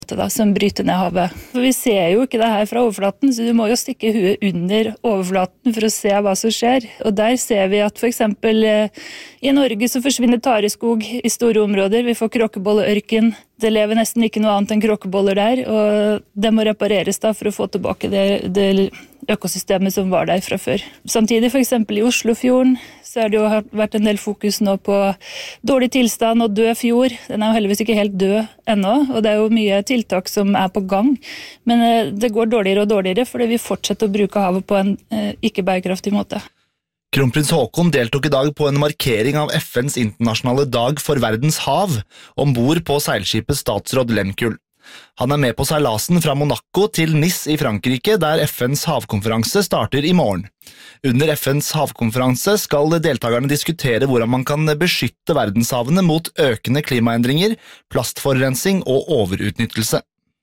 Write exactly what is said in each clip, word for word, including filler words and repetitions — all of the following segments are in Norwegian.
måte da, som bryter ned havet. For vi ser jo ikke det her fra overflaten, så du må jo stikke huet under overflaten for å se hva som skjer. Og der ser vi at for eksempel i Norge så forsvinner tareskog i store områder, vi får kråkebolleørken. Det lever nesten ikke noe annet enn kråkeboller der, og det må repareres da for å få tilbake det, det økosystemet som var der fra før. Samtidig for eksempel i Oslofjorden, så har det jo vært en del fokus nå på dårlig tilstand og død fjord. Den er jo heldigvis ikke helt død ennå, og det er jo mye tiltak som er på gang. Men det går dårligere og dårligere, fordi vi fortsetter å bruke havet på en ikke bærekraftig måte. Kronprins Haakon deltok i dag på en markering av F N's internasjonale dag for verdens hav, ombord på seilskipet Statsråd Lehmkuhl. Han er med på seilasen fra Monaco til Nice i Frankrike, der F N's havkonferanse starter i morgen. Under F N's havkonferanse skal deltakerne diskutere hvordan man kan beskytte verdenshavene mot økende klimaendringer, plastforurensning og overutnyttelse.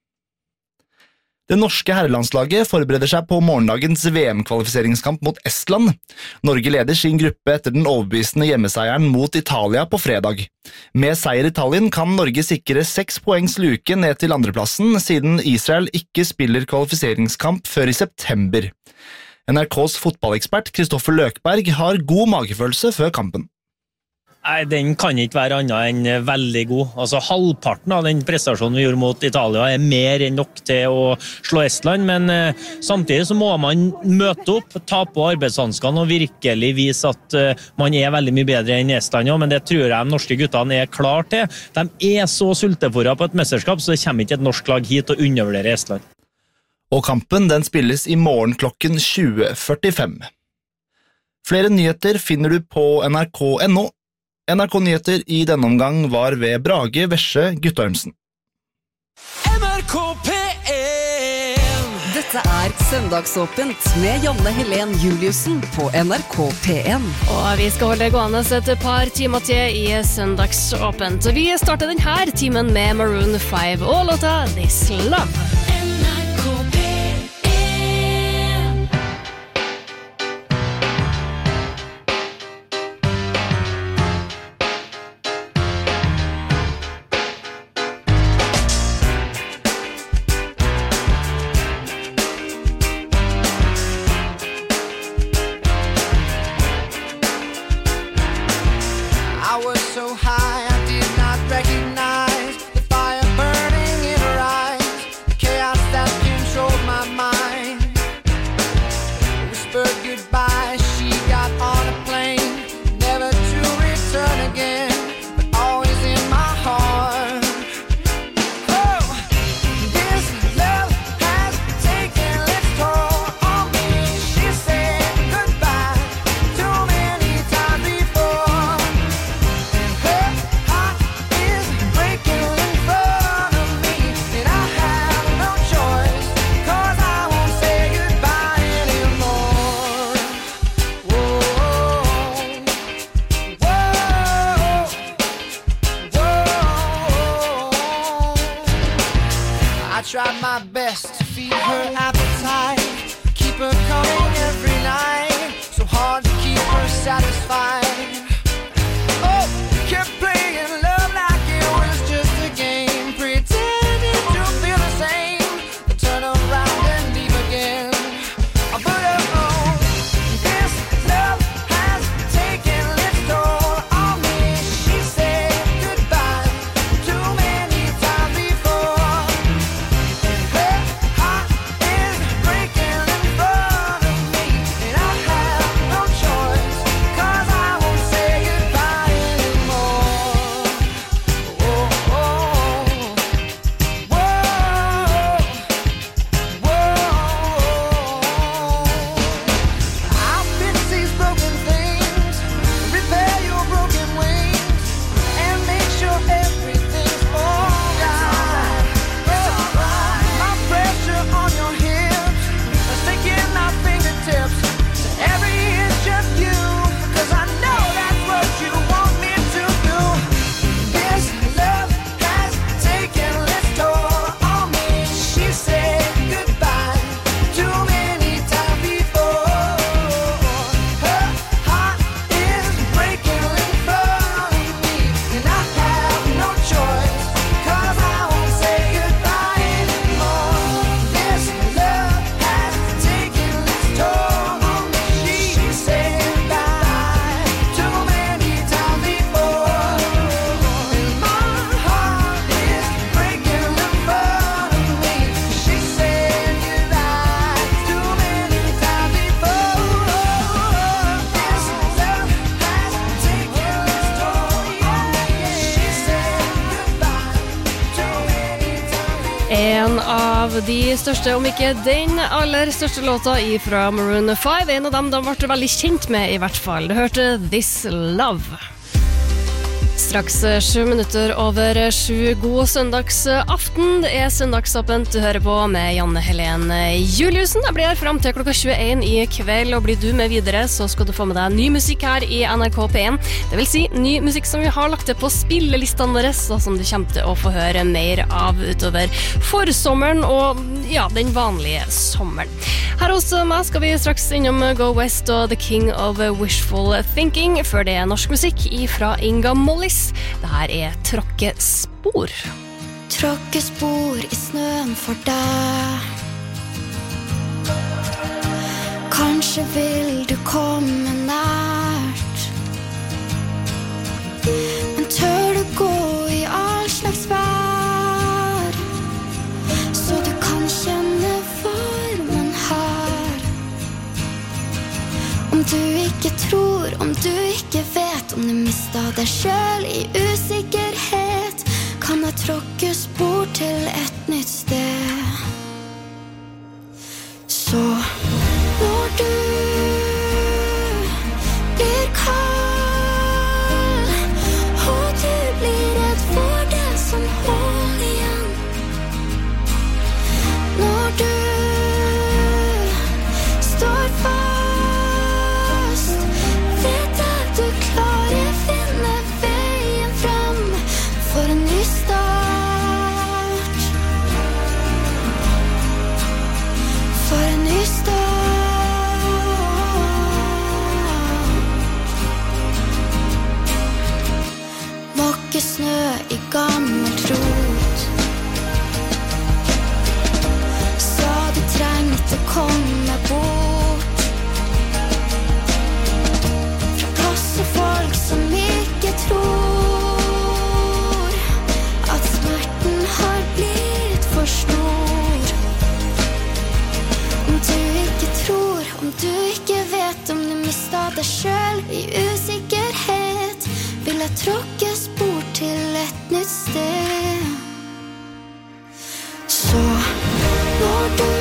Det norske herrelandslaget forbereder seg på morgendagens V M-kvalifiseringskamp mot Estland. Norge leder sin gruppe etter den overbevisende hjemmeseieren mot Italia på fredag. Med seier i Tallinn kan Norge sikre seks poengs luke ned til andreplassen, siden Israel ikke spiller kvalifiseringskamp før i september. N R K's fotballekspert Kristoffer Løkberg har god magefølelse før kampen. Nei, den kan ikke være annet enn veldig god. Altså, halvparten av den prestasjonen vi gjorde mot Italia er mer enn nok til å slå Estland, men eh, samtidig så må man møte opp, ta på arbeidshanskene og virkelig vise at eh, man er veldig mye bedre enn Estland, ja, men det tror jeg de norske guttene er klar til. De er så sultefòret på et mesterskap, så det kommer ikke et norsk lag hit og undervurderer Estland. Og kampen den spilles i morgen klokken tjue førtifem. Flere nyheter finner du på N R K punktum N O. N R K-nyheter i denne omgang var ved Brage Vesje Guttormsen. N R K P en Dette er Søndagsåpent med Janne Helen Juliussen på N R K P en. Og vi skal holde gående et par timer til i Søndagsåpent. Vi starter denne timen med Maroon five og låta This Love. Tried my best to feed her appetite, keep her coming every night, so hard to keep her satisfied. Oh, kept playing love like it was just a game, pretending to feel the same, but turn around and leave again. But oh, this love has taken its toll on me. She said goodbye too many times before. Breaking in front of me, and I have no choice, 'cause I En av de største, om ikke den aller største låta fra Maroon five. En av dem de ble veldig kjent med i hvert fall. Du hørte This Love. Straks sju minutter over sju. God søndagsaften. Det er søndagsåpent du hører på med Janne Helen Juliussen. Jeg blir her frem til klokka tjueen i kveld, og blir du med videre så skal du få med deg ny musikk her i N R K P one. Det vil si ny musikk som vi har lagt det på spillelistene våre, og som du kommer til å få høre mer av utover forsommeren og ja, den vanlige sommeren. Her hos meg skal vi straks innom Go West og The King of Wishful Thinking, før det er norsk musikk fra Inga Mollis. Det her er Tråkkespor. Tråkkespor i snøen for deg. Kanskje vil du komme nært, men tør du gå i all slags vær, så du kan kjenne varmen her. Om du ikke tror, om du ikke vet, om du mistet deg selv i usikkerhet, kan jeg tråkke spor til et nytt sted. Så når du blir kald, og du blir redd for det som holder igjen, når du står fast, vet jeg du klarer finne veien frem for en ny start, for en ny start. Måke snø i gammelt rot, sa du trengte komme bort fra plass og folk som ikke tror at smerten har blitt for stor. Om du ikke tror, om du ikke vet, om du mistet deg selv i usikkerhet, vil jeg tråkke spor til et nytt sted. Så når du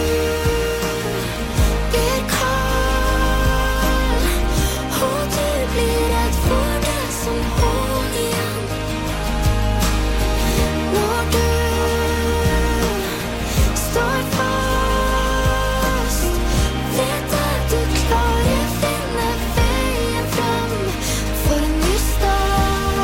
blir kald, og du blir redd for det som holder igjen, når du står fast, vet jeg du klarer finne veien frem for en ny start,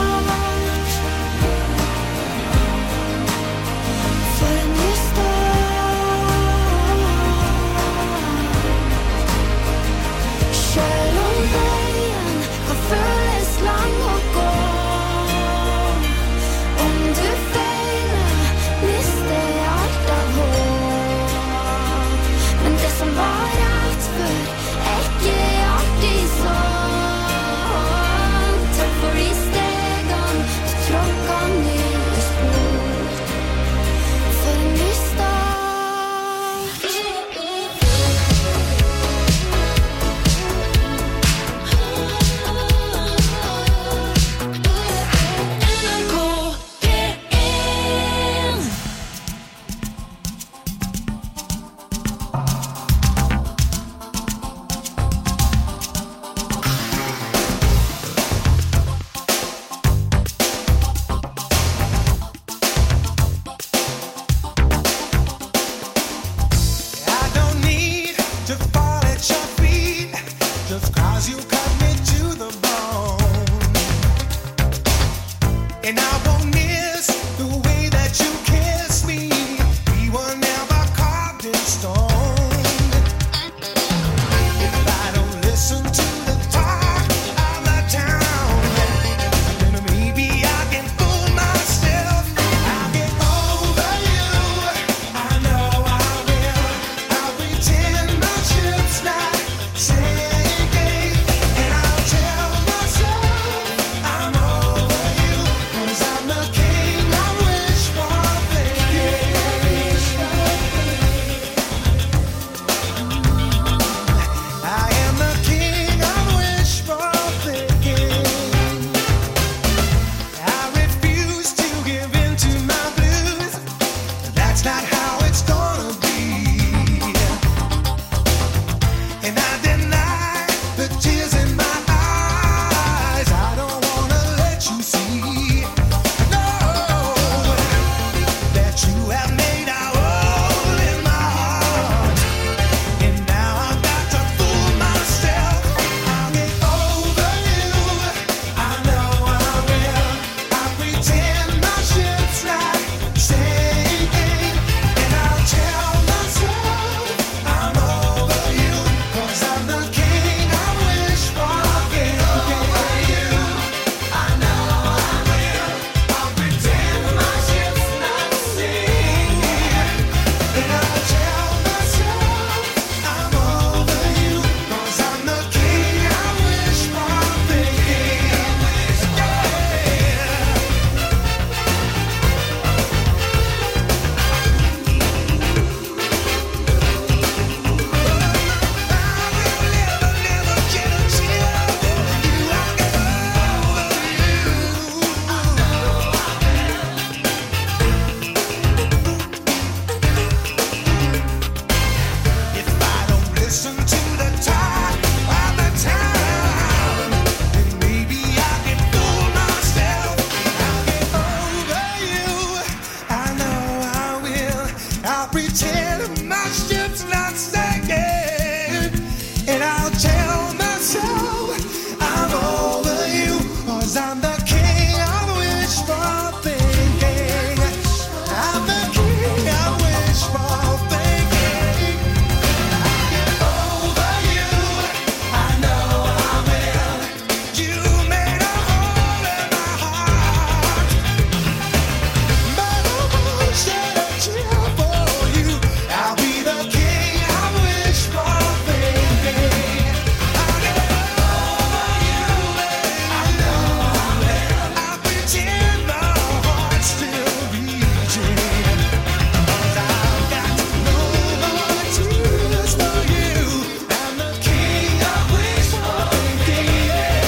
pretend my ship's not sinking, and I'll tell myself I'm over you, 'cause I'm the king of wishful thinking. I'm the king of wishful thinking. I get over you, I know I will. You made a hole in my heart, but I won't shed a tear for you. I'll be the king of wishful thinking. I get over you, I know I will. I pretend my heart's still beating, 'cause I've got no more tears for you. I'm the king of wishful thinking.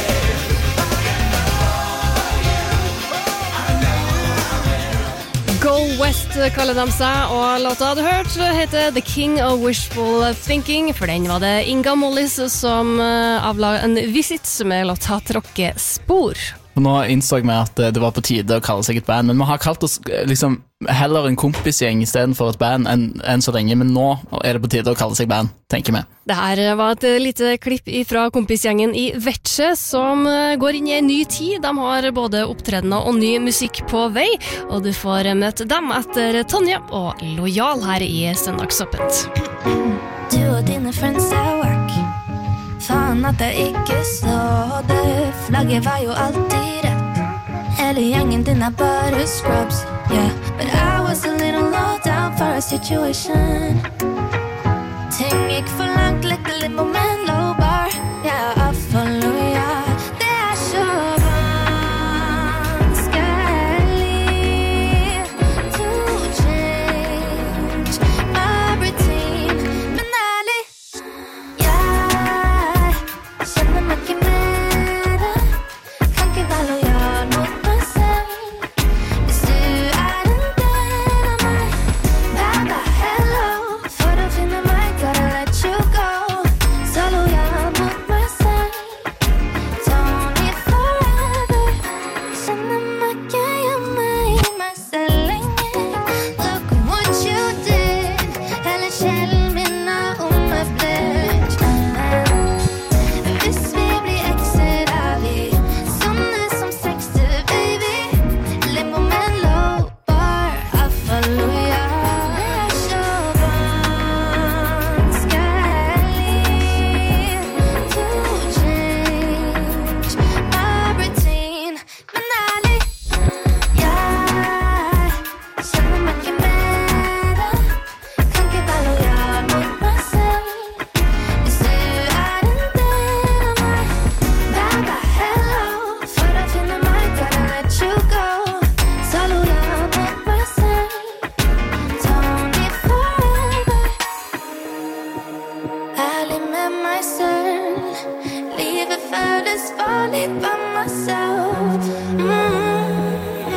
Go West kaller de seg, og låta du hørte heter The King of Wishful Thinking. For den var det Inga Mollis som eh, avla en visit med låta Tråkkespor. Og nå innså vi at det var på tide å kalle seg et band, men vi har kalt oss liksom heller en kompisgjeng i stedet for et band enn, enn så lenge, men nå er det på tide å kalle seg band, tenker vi. Det her var et lite klipp fra kompisgjengen i Vetsje som går inn i en ny tid. De har både opptredener og ny musikk på vei, og du får møte dem etter Tonje og Lojal her i Søndagsåpent. Du og dine friends at work. Faen at jeg ikke så det. Flagget var jo alltid rett. Hele gjengen din er bare scrubs, yeah. But I was a little low down for a situation. Ting gikk for langt, lekte litt moment, low bar. Yeah, I follow ya. Det er så vanskelig to change my routine. Men ærlig, jeg kjenner meg ikke med det. Kan ikke være lojal mot meg selv. Hvis du er en del av meg, baba hello. For å finne meg, gotta let you go. Så lojal mot meg selv. Don't need forever. Kjenner meg ikke hjemme i meg selv lenger. Look what you did. Hele sjelen min er ommøblert. Hvis vi blir ekser, er vi sånne som sexter, baby. Limbo med low bar, I follow ya. Det er så vanskelig to change my routine. Men ærlig, jeg kjenner meg ikke med det. Kan ikke være lojal mot meg selv. Hvis du er en del av meg, baba hello. For å finne meg, gotta let you go. Så lojal mot meg selv. Don't need forever. Ærlig med meg selv. Livet føles farlig by myself. Mm.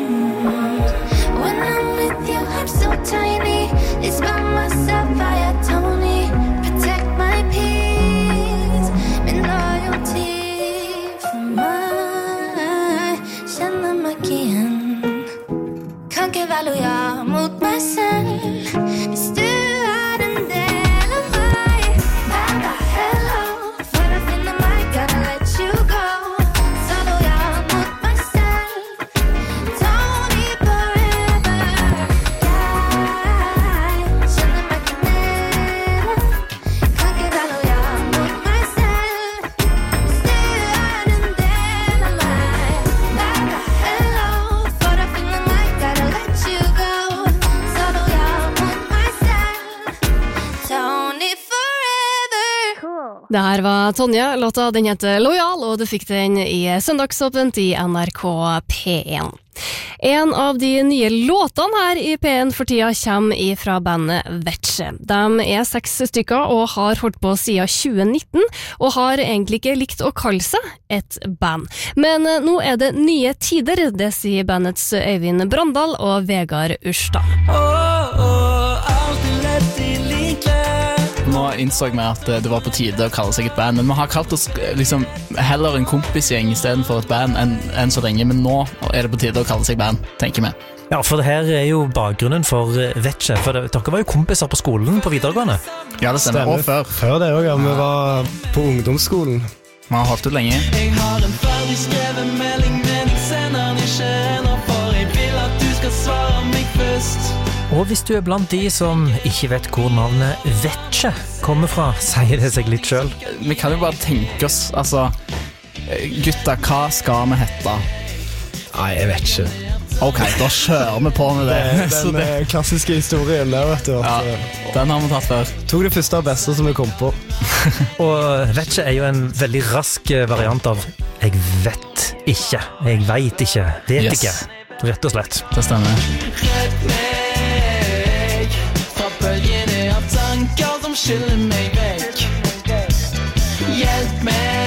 When I'm with you, I'm so tiny. It's by myself, I am Tony. Protect my peace. Min loyalty for meg. Kjenner meg ikke igjen. Kan ikke være lojal mot meg selv. Hvis du er en del av meg, baba hello. For å finne meg, gotta let you go. Så lojal mot meg selv. Don't need forever. Jeg kjenner meg ikke med det. Kan ikke være lojal mot meg selv. Hvis du er en del av meg, baba hello. For å finne meg, gotta let you go. Så lojal mot meg selv. Don't need forever. Det her var Tonje, låta den heter Lojal, og du fikk den i Søndagsåpent i N R K P én. En av de nye låtene her i P én for tida kommer fra bandet Vetsje. De er seks stykker og har holdt på siden tjue nitten, og har egentlig ikke likt å kalle seg et band. Men nå er det nye tider, det sier bandets Øyvind Brandal og Vegard Urstad. Åh, åh, alltid lett i like. Nå nå innså vi at det var på tide å kalle seg et band, men vi har kalt oss liksom heller en kompisgjeng i stedet for et band enn, enn så lenge, men nå er det på tide å kalle seg band, tenker vi. Ja, for det her er jo bakgrunnen for Vetche, for det, dere var jo kompiser på skolen på videregående. Ja, det stemmer, og før. Før det også, ja, vi var på ungdomsskolen. Vi har holdt ut lenge. Jeg har en ferdig skrevet melding, men jeg sender den ikke ennå, for jeg vil at du skal svare meg først. Og hvis du er blant de som ikke vet hvor navnet Vetche kommer fra, sier det seg litt selv. Vi kan jo bare tenke oss, altså, gutta, hva skal vi hette? Nei, jeg vet ikke. Ok, da kjører vi på med det. det den det. klassiske historien der, vet du. At, ja, den har vi tatt før. Tog det første og beste som vi kom på. Og Vetche er jo en veldig rask variant av jeg vet ikke, jeg vet ikke, vet yes. ikke, rett og slett. Det stemmer. Redd meg fra bølgene av tanker som skiller meg vekk. Hjelp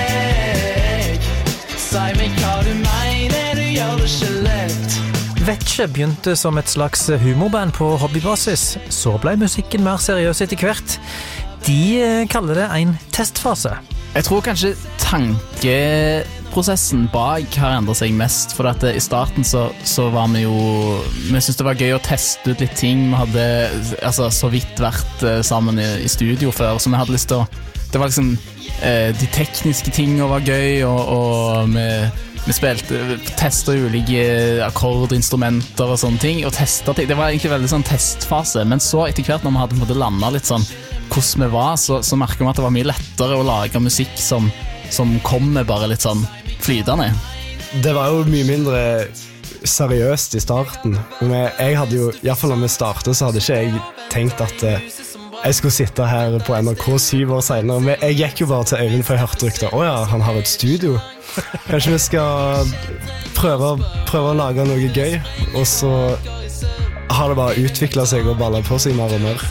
meg, si meg hva du mener, du gjør det ikke lett. Vetche begynte som et slags humorband på hobbybasis, så ble musikken mer seriøs etter hvert. De kaller det en testfase. Jeg tror kanskje tankeprosessen bak har endret seg mest, for at i starten så, så var vi jo, vi syntes det var gøy å teste ut litt ting, vi hadde altså, så vidt vært sammen i, i studio før, så vi hadde lyst til å, det var liksom, eh, de tekniske tingene var gøy, og, og vi Vi spilte, testet ulike akkordinstrumenter og sånne ting, og testet ting. Det var egentlig veldig sånn testfase, men så etter hvert når vi hadde måtte landet litt sånn hvordan vi var, så, så merket vi at det var mye lettere å lage musikk som, som kommer bare litt sånn flytende. Det var jo mye mindre seriøst i starten, men jeg hadde jo, i hvert fall når vi startet, så hadde ikke jeg tenkt at jeg skulle sitte her på N R K syv år senere, men jeg gikk jo bare til Øyvind for jeg hørte rykter, åja, han har et studio. Kanskje vi skal prøve, prøve å lage noe gøy, og så har det bare utviklet seg og ballet på seg mer og mer.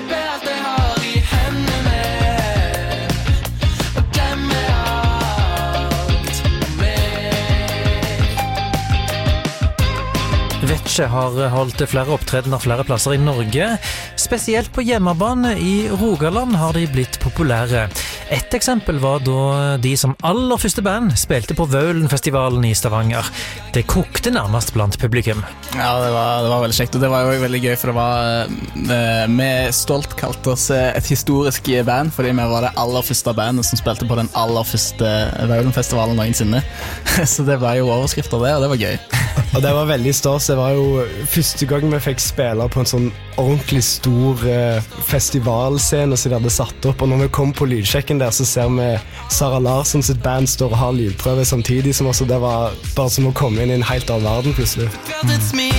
Vetche har holdt flere opptredener flere plasser i Norge. Spesielt på hjemmebane i Rogaland har de blitt populære. Et eksempel var da de som aller første band spilte på Vølenfestivalen i Stavanger. Det kokte nærmest blant publikum. Ja, det var, det var veldig kjekt, og det var jo veldig gøy, for det var vi stolt kalte oss et historisk band, fordi vi var det aller første bandet som spilte på den aller første Vølenfestivalen noensinne. Så det var jo overskrift av det, og det var gøy. Og det var veldig stas. Det var jo første gang vi fikk spille på en sånn ordentlig stor eh, festivalscene som de hadde satt opp, og når vi kom på lydsjekken der, så ser vi Sara Larsson sitt band står og har lydprøve samtidig som oss, og det var bare som å komme inn i en helt annen verden plutselig. Mm.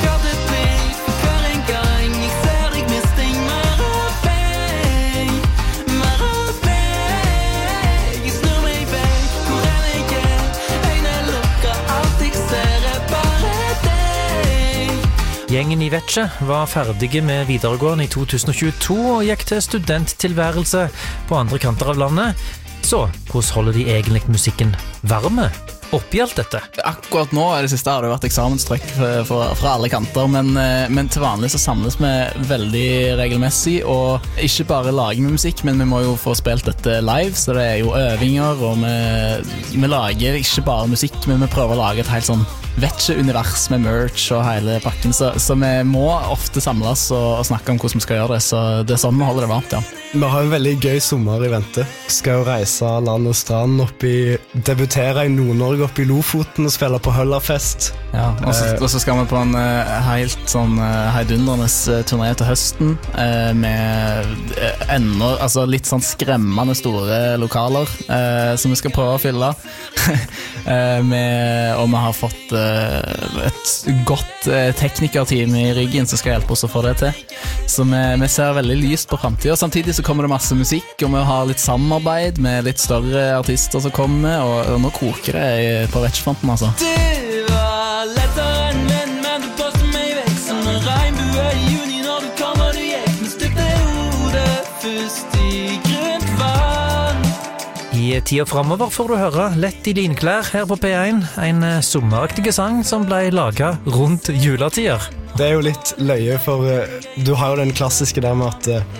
Gjengen i Vetche var ferdige med videregående i to tusen og tjueto og gikk til studenttilværelse på andre kanter av landet. Så, hvordan holder de egentlig musikken varme oppi alt dette? Akkurat nå i det siste har det vært eksamenstrykk fra alle kanter, men, men til vanlig så samles vi veldig regelmessig, og ikke bare lager vi musikk, men vi må jo få spilt dette live, så det er jo øvinger, og vi, vi lager ikke bare musikk, men vi prøver å lage et helt sånn Vetche-univers med merch og hele pakken, så, så vi må ofte samles og, og snakke om hvordan vi skal gjøre det, så det er sånn vi holder det varmt, ja. Vi har en veldig gøy sommer i vente. Skal jo reise land og strand opp i, debutere i Nord-Norge opp i Lofoten og spille på Høllafest. Ja, og så, og så skal vi på en uh, helt sånn uh, heidundrende uh, turné til høsten uh, med uh, enda, altså litt sånn skremmende store lokaler uh, som vi skal prøve å fylle. uh, med, og vi har fått uh, et godt uh, teknikerteam i ryggen som skal hjelpe oss å få det til. Så vi, vi ser veldig lyst på fremtiden, og samtidig så kommer det masse musikk, og vi har litt samarbeid med litt større artister som kommer, og, og nå koker det på Vetche-fronten, altså. Det var lettere enn venn, men du passer meg vekk som en regnbue i juni når du kommer du gikk, men stykte hodet først i grønt vann. I tida fremover får du høre Lett i linklær her på P én, en sommeraktig sang som ble laget rundt juletider. Det er jo litt løye, for uh, du har jo den klassiske der med at uh,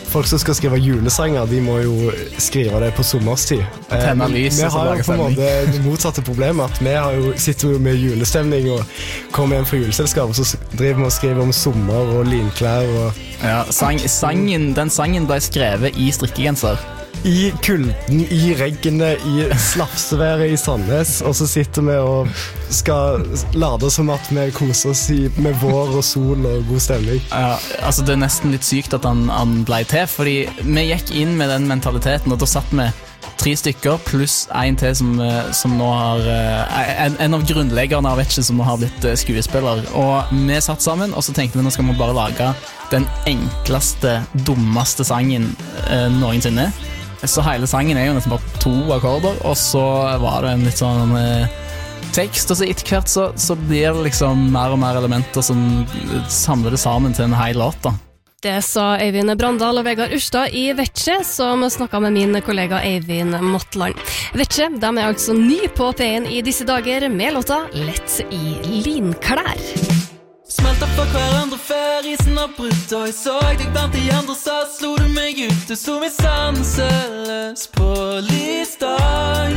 folk som skal skrive julesanger, de må jo skrive det på sommerstid. Eh, Tenne men lys, vi og så har jo lage på en stemning. måte det motsatte problemet, at vi har jo, sitter jo med julestemning og kommer hjem fra juleselskap, og så driver vi og skriver om sommer og linklær og Ja, sang, sangen, den sangen ble skrevet i strikkegenser. i kulden, i regnet, i slafseværet i Sandnes, og så sitter vi og skal lade som at vi koser oss i, med vår og sol og god stemning. Ja, altså det er nesten litt sykt at han, han ble til, fordi vi gikk inn med den mentaliteten, og da satt vi tre stykker, pluss en til som, eh, som nå har eh, en, en av grunnleggerne av Vetsje som nå har blitt eh, skuespiller. Og vi satt sammen, og så tenkte vi nå skal vi bare lage den enkleste, dummeste sangen eh, noensinne. Så hele sangen er jo nesten bare to akkorder, og så var det en litt sånn eh, tekst, og så etter hvert så, så blir det liksom mer og mer elementer som samler det sammen til en hel låt da. Det sa Eivind Brandal og Vegard Urstad i Vetsje, som snakket med min kollega Eivind Mottland. Vetsje, de er altså ny på P en i disse dager med låta Lett i linklær. Smelta for hverandre før isen har brutt, og jeg så deg blant de andre, så slo du meg ut. Du så meg sanseløs på lysdag.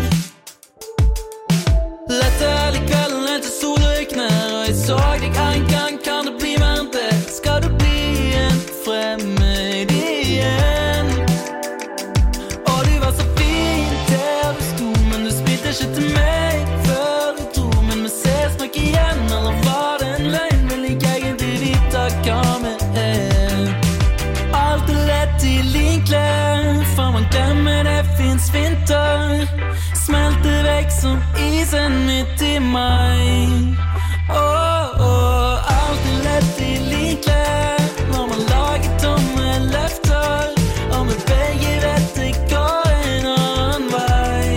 Lette hele kvelden helt til solen gikk ned, og jeg så deg en gang, kan det bli mer enn det? Skal du bli en fremmed igjen? Og du var så fin der du sto, men du spilte ikke til meg før du dro. Men vi ses nok igjen, eller var det en løgn? Hva med er? Alt er lett i linklær, for man glemmer det finnes vinter. Smelter vekk som isen midt i meg. Åh, åh, alt er lett i linklær, når man lager tomme løfter, og med begge vet det går en annen vei.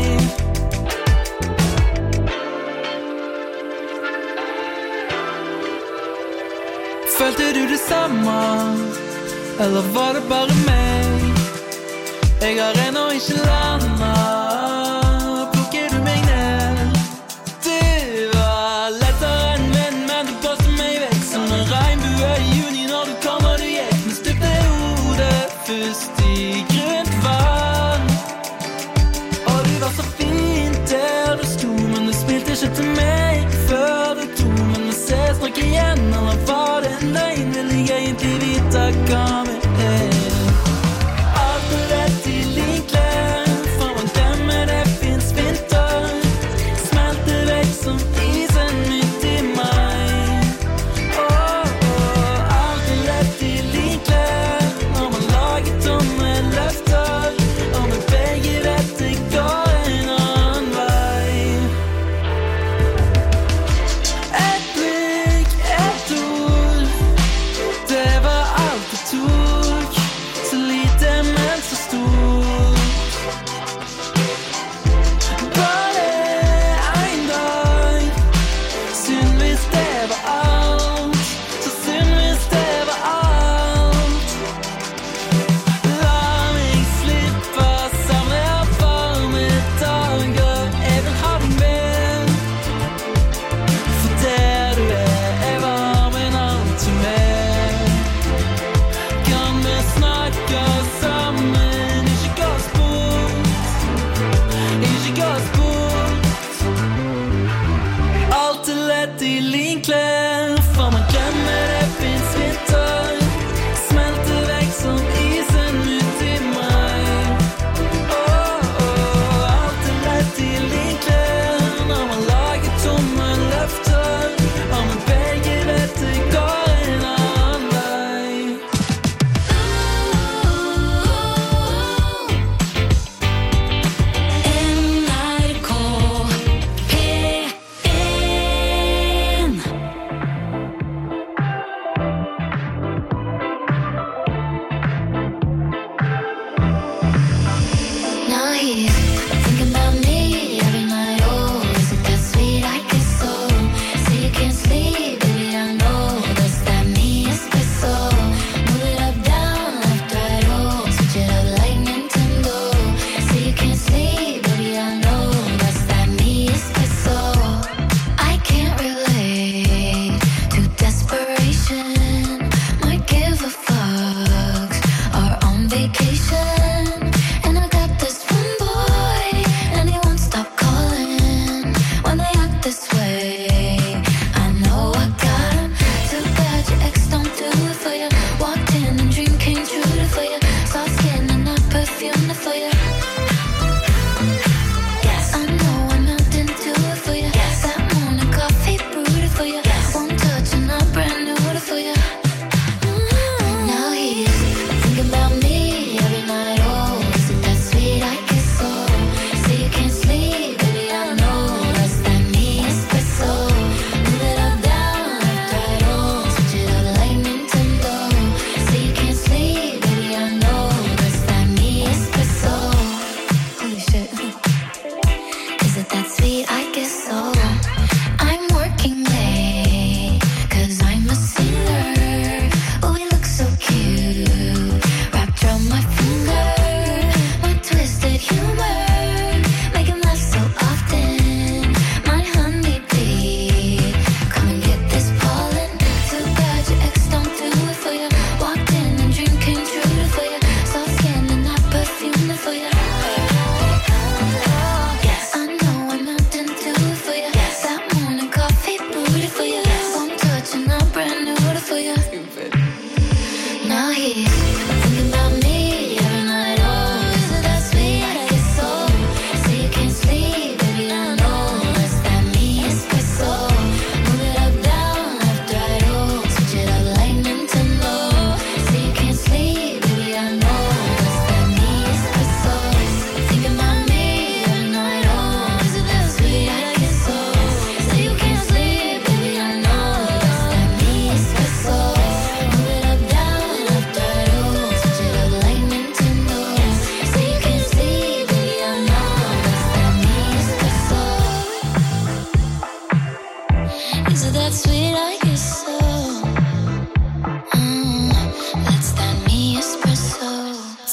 Følte du det samme, eller var det bare meg? Jeg har ennå ikke landet, plukker du meg ned? Du var lettere enn venn, men du blåste meg vekk som en regnbue i juni når du kom og du gikk. Men stupte hodet først i grunt vann, og du var så fint der du sto, men du spilte ikke til meg før du dro. Men vi ses nok igjen, eller var det en løgn? Vil jeg egentlig vite hva med er? Alt er rett i linklær, for man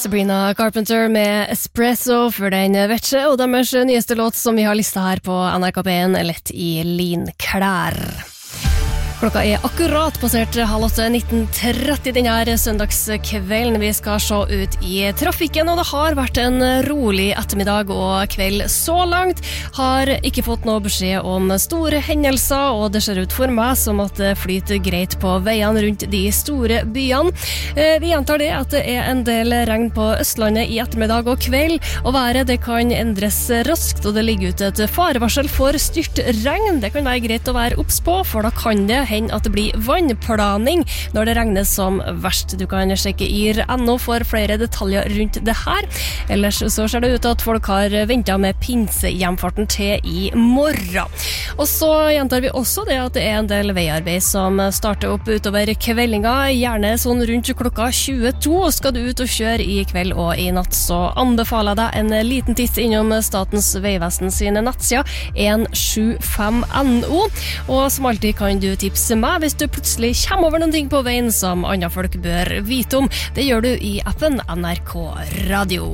Sabrina Carpenter med Espresso for den vetsje, og deres nyeste låt som vi har lista her på N R K P en, Lett i linklær. Klokka er akkurat passert halv åtte, nitten tretti denne søndagskvelden. Vi skal se ut i trafikken, og det har vært en rolig ettermiddag og kveld så langt. Har ikke fått noe beskjed om store hendelser, og det ser ut for meg som at det flyter greit på veiene rundt de store byene. Vi gjentar det at det er en del regn på Østlandet i ettermiddag og kveld, og været det kan endres raskt, og det ligger ut et farevarsel for styrtregn. Det kan være greit å være obs på, for da kan det hende at det blir vannplaning når det regner som verst. Du kan sjekke yr punktum no for flere detaljer rundt det her. Ellers så ser det ut at folk har ventet med pinsehjemfarten til i morgen. Og så gjentar vi også det at det er en del veiarbeid som starter opp utover kveldinga, gjerne sånn rundt klokka tjueto. Skal du ut og kjøre i kveld og i natt, så anbefaler jeg deg en liten titt innom Statens Vegvesen sine nettsider en sju fem no, og som alltid kan du tipse meg hvis du plutselig kommer over noen ting på veien som andre folk bør vite om. Det gjør du i appen N R K Radio.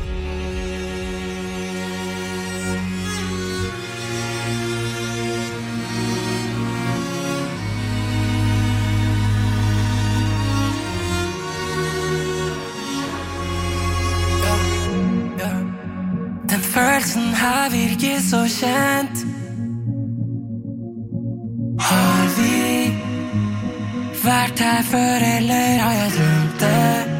Den følelsen her virker så kjent. Har vi vært her før, eller har jeg drømt det?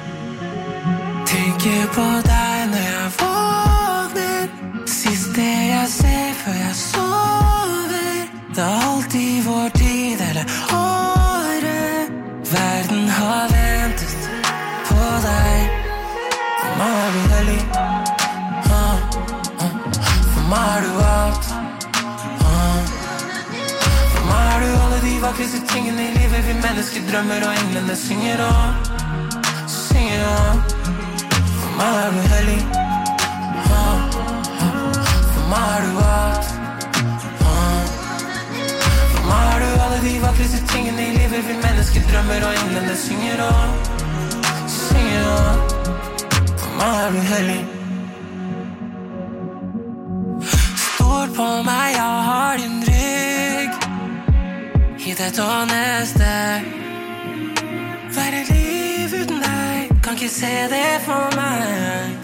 Tenker på deg når jeg våkner. Siste jeg ser før jeg sover. Det er alltid vår tid eller året. Verden har ventet på deg. For meg er du hellig. For meg er du alt. Er du alle de vakreste tingene i livet vi mennesker drømmer og englene synger om, synger om. For meg er du hellig. For meg er du alt. For meg er du alle de vakreste tingene i livet vi mennesker drømmer og englene synger om, synger om. For meg er du hellig. Stol på meg, jeg har din rygg i dette og neste. Hver et liv uten deg, kan ikke se det for meg.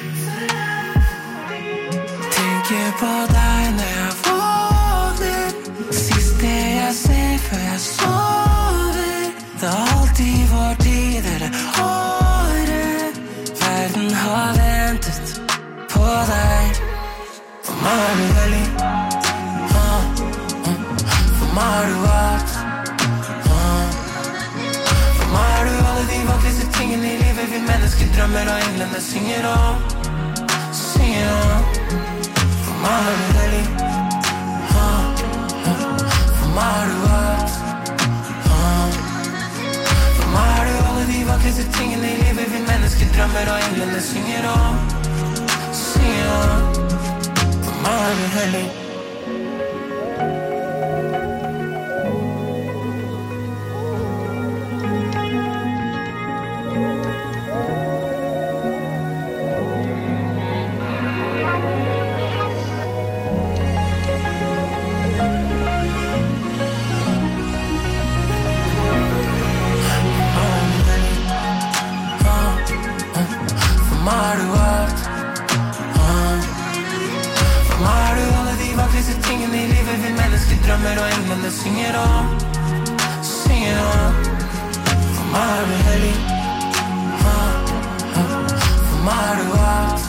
Tenker på deg når jeg våkner. Siste jeg ser før jeg sover. Det er alltid vår tid eller året. Verden har ventet på deg. For meg er du hellig. For meg er du alt. For meg er du alle de vakreste tingene i livet vi mennesker drømmer og englene synger om, synger om. For meg er du hellig. For meg er du alt. For meg er du alle de vakreste tingene i livet vi mennesker drømmer og englene synger om, synger om. For meg er du hellig. Drømmer og englene synger om, synger om. For meg er du hellig. For meg er du alt.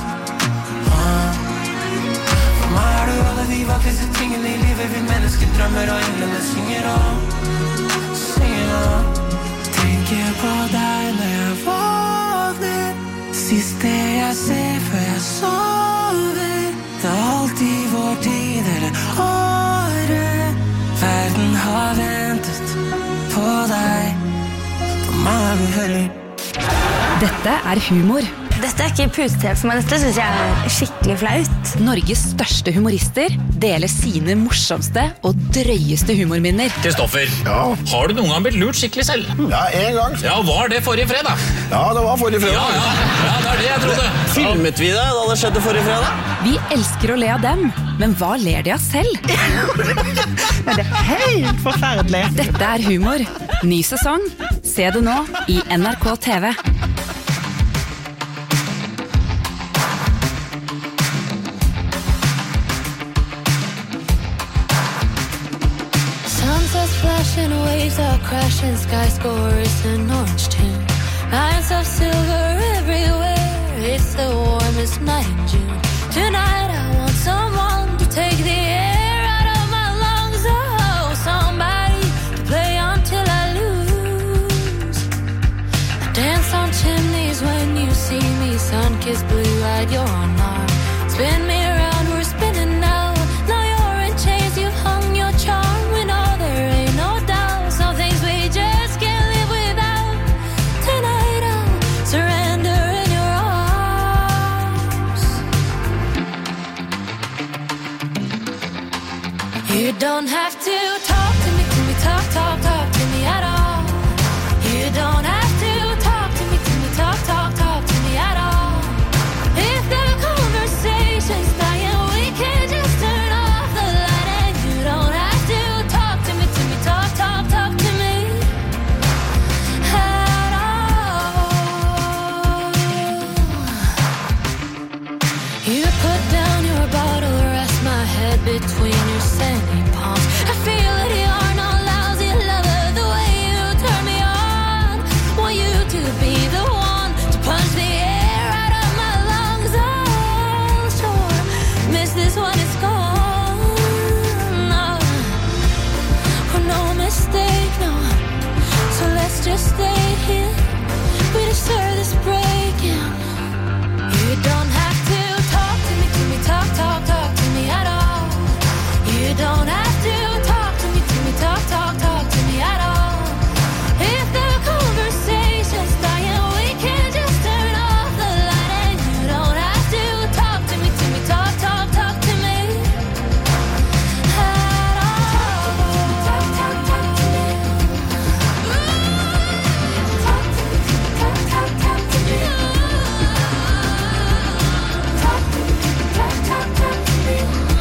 For meg er du alle de vakreste tingene i livet vi mennesker drømmer og englene synger om, synger om. Tenker på deg når jeg våkner. Siste jeg ser før jeg sover. Det er alltid vår tid eller året. Verden har ventet på deg. For meg er du hellig. Dette er humor. Dette er ikke pute-T V for meg, dette synes jeg er skikkelig flaut. Norges største humorister deler sine morsomste og drøyeste humorminner. Kristoffer, ja. Har du noen gang blitt lurt skikkelig selv? Ja, en gang. Ja, var det forrige fredag? Ja, det var forrige fredag. Ja, ja, ja det er det jeg trodde. Filmet vi det da det skjedde forrige fredag? Vi elsker å le av dem, men hva ler de av selv? Det er helt forferdelig. Dette er humor. Ny sesong. Se det nå i N R K T V. Sunsets flashing, waves are crashing, skyscrapers an orange tune. Lines of silver everywhere, it's the warmest night in June. Tonight I want someone to take the air out of my lungs. Oh, somebody to play until I lose. I dance on chimneys when you see me, sun-kissed blue-eyed, you're on arm. Spin me around, we're spinning now. Now you're in chains, you've hung your charm. We know there ain't no doubt, some things we just can't live without. Tonight I'll surrender in your arms. You don't have to talk to me, to me, talk, talk, talk to me at all. You don't have to talk to me, to me, talk, talk, talk to me at all. If the conversation's dying, we can just turn off the light. And you don't have to talk to me, to me, talk, talk, talk to me at all. You put down your bottle, rest my head between your sandy palms. I feel that you're no lousy lover, the way you turn me on. Want you to be the one to punch the air out of my lungs. Oh, sure, miss this one, it's gone. No, oh, no mistake, no. So let's just stay here. We deserve this break, yeah. You don't have to talk to me, to me, talk, talk, talk to me at all. You don't have to talk to me, to me, talk, talk, talk to me at all. If the conversation's dying, we can just turn off the light. And you don't have to talk to me, to me, talk, talk, talk to me at all. Talk, talk, talk to me. Talk to me, talk, talk, talk to me. Talk to me, talk, talk, talk to me.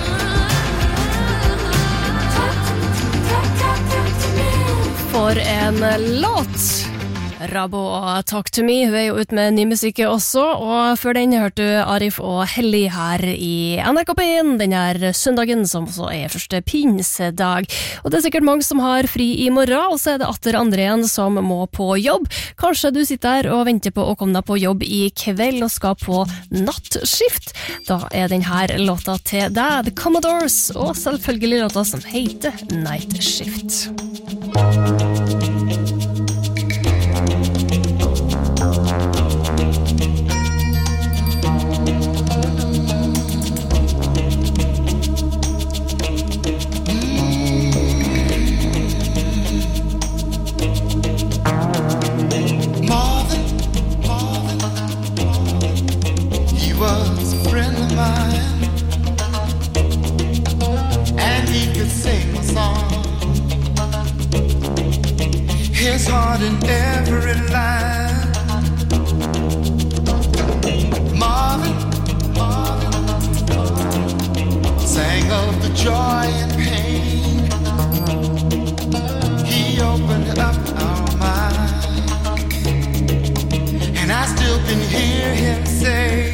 For en låt! Rabo og Talk to Me, hun er jo ute med ny musikk også, og før den hørte du Arif og Helly her i N R K P en, den her søndagen som også er første pinsedag. Og det er sikkert mange som har fri i morgen, og så er det atter andre igjen som må på jobb. Kanskje du sitter der og venter på å komme deg på jobb i kveld og skal på nattskift. Da er den her låta til deg, The Commodores, og selvfølgelig låta som heter Night Shift. Was a friend of mine, and he could sing a song. His heart in every line. Marvin, Marvin, sang of the joy and pain. He opened up our mind, and I still can hear him say,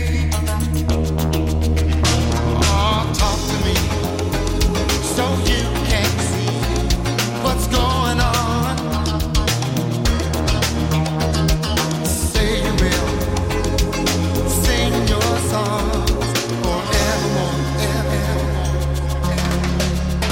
what's going on? Say you will sing your songs forevermore, evermore.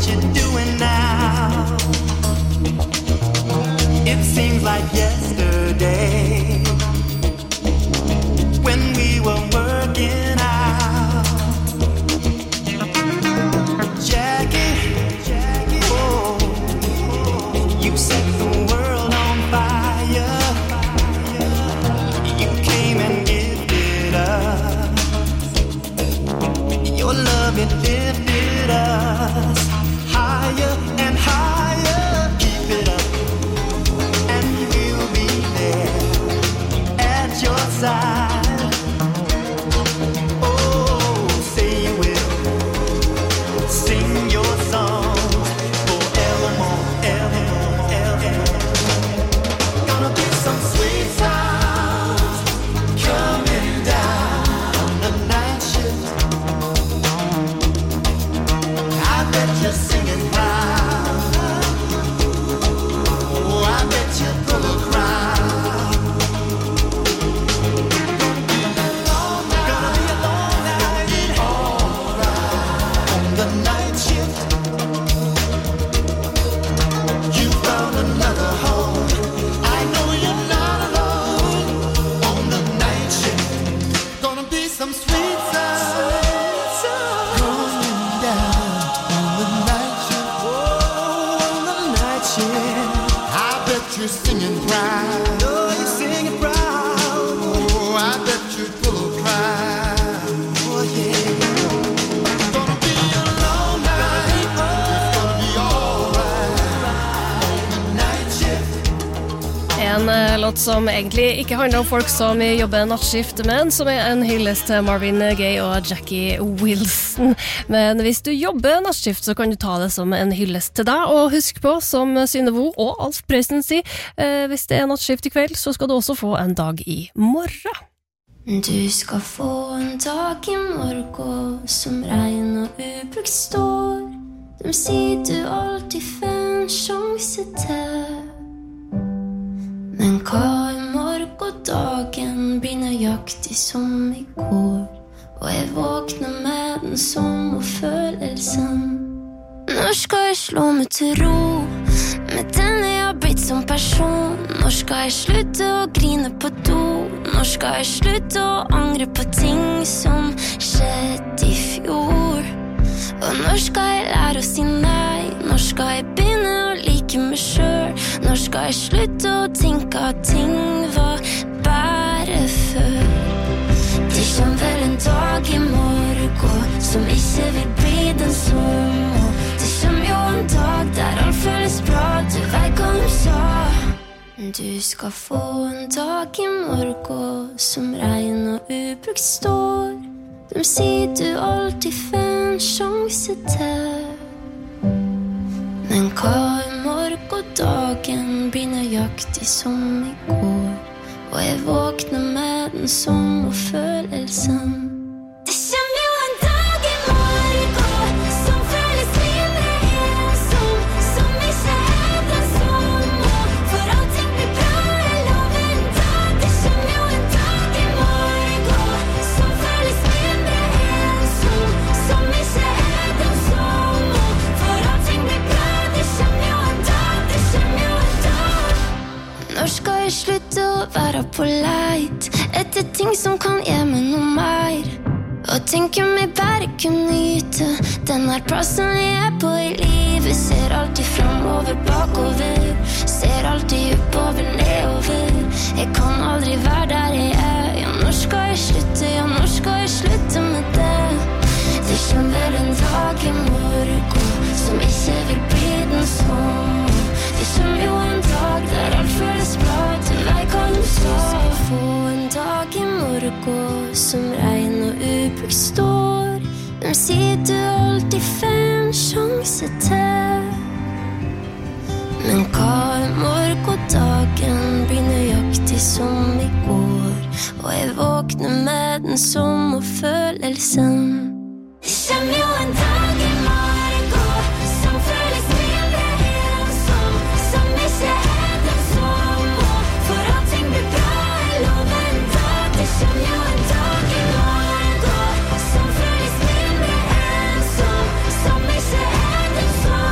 what you doing now? It seems like yesterday when we were working out. Jackie, Jackie, oh, you set the world on fire. You came and gifted us your love, it lifted us higher and higher. Keep it up, and we'll be there at your side. Oh, say you will sing your songs forevermore, evermore, evermore. Gonna be some sweet sounds coming down the night shift. I bet you're singing proud. Oh, I bet you're full of crowd. Gonna be a long night, alright. On the night shift, you found another home. I know you're not alone. On the night shift, gonna be some sweet sounds coming down on the night shift. Oh, on the night shift, I bet you're singing proud. Oh, you're singing proud. Oh, I bet you're full of pride. Oh, yeah. Gonna be a long night. It's gonna be alright on the night shift. En eh, låt som egentlig ikke handler om folk som jobber nattskift, men som er en hyllest til Marvin Gaye og Jackie Wilson. Men hvis du jobber nattskift, så kan du ta det som en hyllest til deg. Og husk på, som Synnøve og Alf Prøysen sier, eh, hvis det er nattskift i kveld, så skal du også få en dag i morgen. Du skal få en dag i morgen som regn og ubrukt står. De sier du alltid får en sjanse til. Men hva i morgen dagen blir nøyaktig som i går, og jeg våkner med den samme følelsen. Når skal jeg slå meg til ro med den jeg har blitt som person? Når skal jeg slutte å grine på do? Når skal jeg slutte å angre på ting som skjedde i fjor? Og når skal jeg lære å si nei? Når skal jeg begynne å like meg selv? Når skal jeg slutte å tenke at ting var bare før? Det kommer vel en dag i morgen som ikke vil bli den samme. Det kommer jo en dag der alt føles bra, du vet hva de sa. Du skal få en dag i morgen som regn og ubrukt står. De sier du alltid får en sjanse til. Men hva i morgen dagen blir nøyaktig som i går, og jeg våkner med den samme følelsen. Det kommer jo en dag i morgen som føles mindre ensom, som ikke er den samme, for allting blir bra, jeg lover en dag. Det kommer jo en dag i morgen som føles mindre ensom, som ikke er den samme, for allting blir bra. Det kommer jo en dag, det kommer jo en dag. Når skal jeg slutte å være på leit etter ting som kan gi meg noe mer, og tenke meg bare kun nyte den her plassen jeg er på i livet? Ser alltid fremover, bakover, ser alltid oppover, nedover. Jeg kan aldri være der jeg er. Ja, når skal jeg slutte? Ja, når skal jeg slutte med det? Det kommer vel en dag i morgen som ikke vil bli den samme. Det kommer jo en dag der alt føles bra, du vet hva du sa. Få en dag i morgen som regn og ubrukt står. De sier du alltid får en sjanse til. Men hva i morgen dagen blir nøyaktig som i går, og jeg våkner med den samme følelsen. Det kommer jo en dag i morgen som føles mindre ensom, som ikke er den samme, for allting blir bra, jeg lover en dag. Det kommer jo en dag i morgen som føles mindre ensom, som ikke er den samme.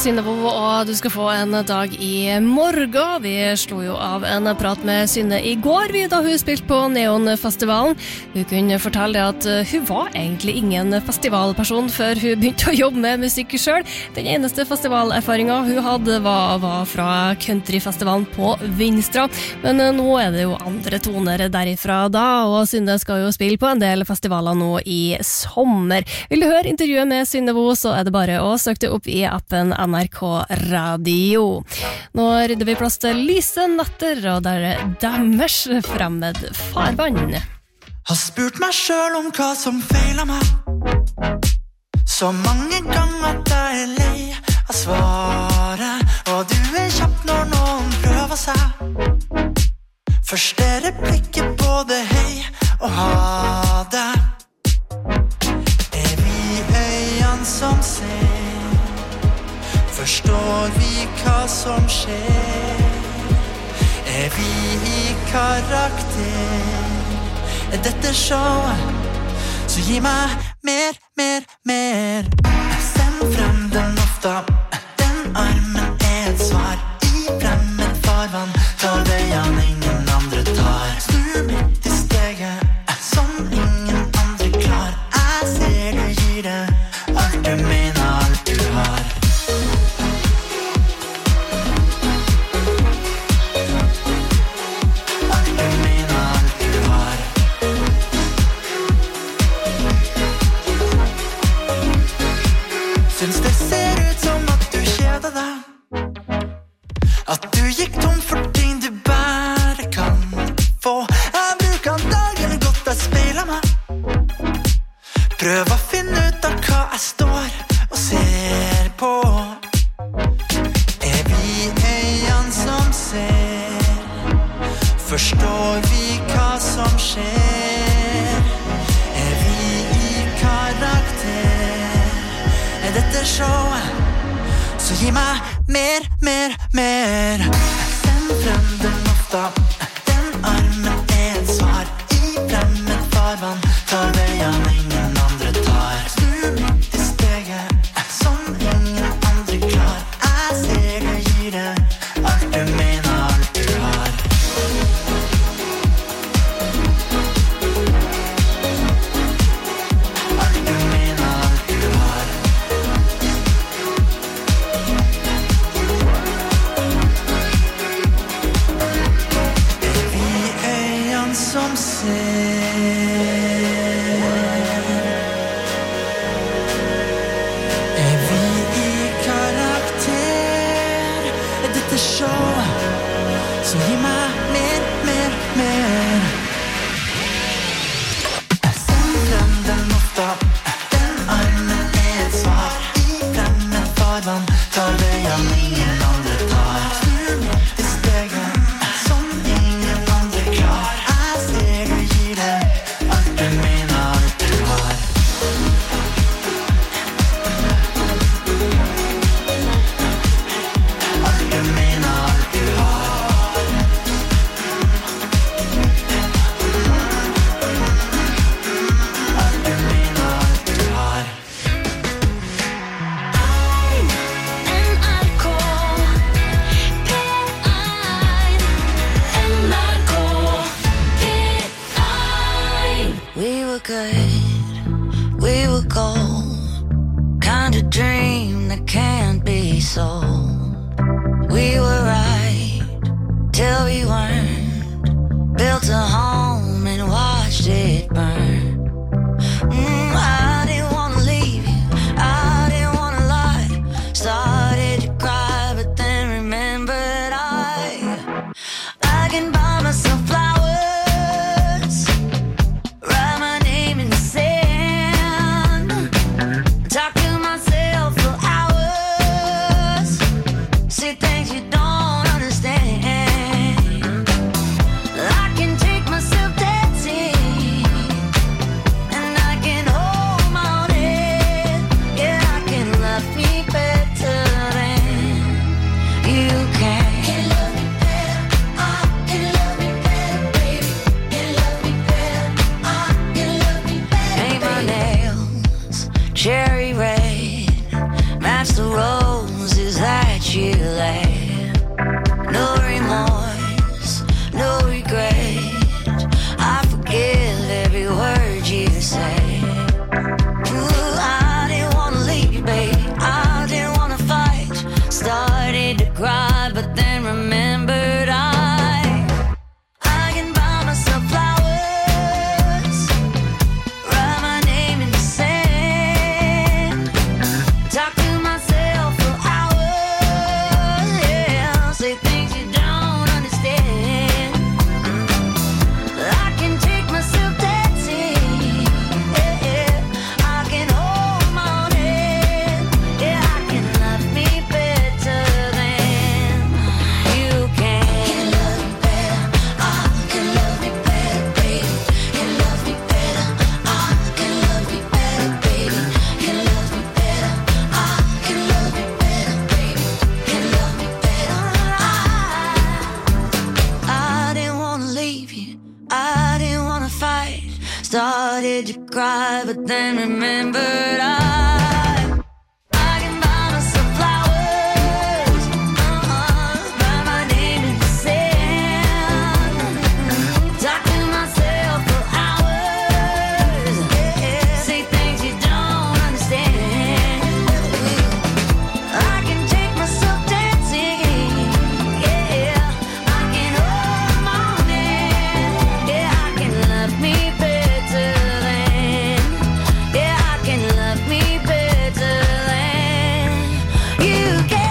Synnevo, og du skal få en dag i morgen. Vi slo jo av en prat med Synne i går, vi, da hun spilte på Neonfestivalen. Hun kunne fortelle at hun var egentlig ingen festivalperson før hun begynte å jobbe med musikk selv. Den eneste festivalerfaringen hun hadde var, var fra countryfestivalen på Vinstra. Men nå er det jo andre toner derifra da, og Synne skal jo spille på en del festivaler nå i sommer. Vil du høre intervjuet med Synnevo, så er det bare å søke det opp i appen N R K Radio. Nå rydder vi plass til Lyse Netter, og der er Dammers Fremmed Farvann. Har spurt meg selv om hva som feiler meg, så mange ganger at jeg er lei av svaret, og du er kjapp når noen prøver seg. Første replikket både hei og ha det. Er vi øynene som ser, forstår vi hva som skjer? Er vi i karakter? Er dette showet? Så gi meg mer, mer, mer. Send frem den lofta, den armen er et svar. I fremmed farvann, tar veien ingen andre tar. Snu midt i steget, som ingen andre klar. Jeg ser du gir det, alt du mener, alt du har. Syns det ser ut som at du kjeder deg, at du gikk tom for ting du bare kan få. Jeg bruker dagen godt, jeg speiler meg, prøv å finne ut av hva jeg står og ser på. Er vi øynene som ser, forstår vi hva som skjer? Er vi i karakter? Er dette showet? Så gi meg mer, mer, mer. Send frem den lofta, den armen er et svar. I fremmed farvann, tar veien ingen andre tar. Snu midt i steget, som ingen andre klar. Jeg ser du gir det, alt du mener, alt du har. Alt du mener, alt du har. Som ser, er vi i karakter? Er dette showet? Så gi meg mer, mer, mer. Send frem den lofta, den armen er et svar. I fremmed farvann, tar veien ingen andre tar. Snu midt i steget, som ingen andre klar. Alt du mener, alt du har. Alt du mener, alt du har. Alt du mener, alt du har. N R K P ett N R K We were good, we were gold, kind of dream that can't be sold. We were right till we weren't, built a home and watched it burn. Mm, I didn't want to leave you, I didn't want to lie. Started to cry, but then remembered I I can buy myself flowers, talk to myself for hours, say things you don't understand. I can take myself dancing, and I can hold my own head. Yeah, I can love me better than you can. Can love me better, I can love did you cry? But then remembered I I can buy myself flowers, uh-huh, write my name in the sand, talk to myself for hours, yeah, say things you don't understand. I can take myself dancing, yeah, I can hold the morning, yeah, I can love me better than, yeah, I can love me better than you can.